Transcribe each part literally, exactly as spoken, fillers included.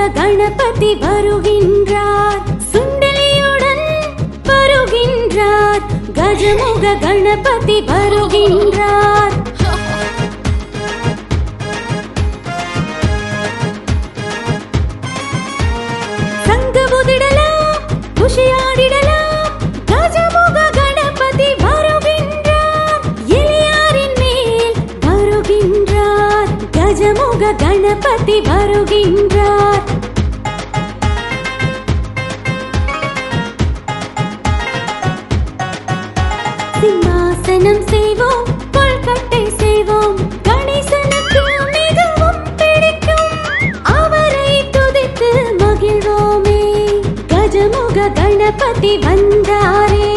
கணபதி வருகின்றார், சுண்டலியுடன் வருகின்றார், கஜமுக கணபதி வருகின்றார். சங்கு புதிடலாம், குஷியாடிடலாம், கஜமுக கணபதி வருகின்றார், எலியாரின் மேல் வருகின்றார், கஜமுக கணபதி வருகின்றார். சிம்மாசனம் செய்வோம், கொல்கட்டை செய்வோம், கணேசனுக்கு மிகவும் பிடிக்கும், அவரை துதித்து மகிழ்வோமே, கஜமுக கணபதி வந்தாரே.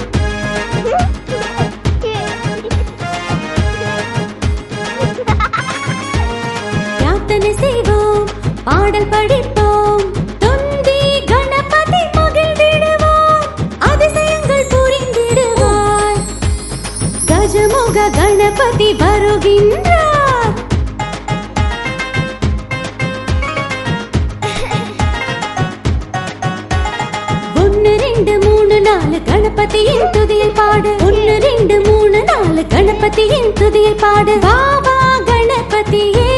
யாத்தனை செய்வோம், பாடல் படிப்போம், தொந்தி கணபதி மகிழ்ந்திடுவார், அதிசயங்கள் புரிந்திடுவார், கஜமுக கணபதி வருகின்றார். ஒன்னு ரெண்டு மூணு நாலு கணபதியின் துதியை பாடு, ஒன்னு ரெண்டு மூணு நாலு கணபதியின் துதியை பாடு, வா வா கணபதியே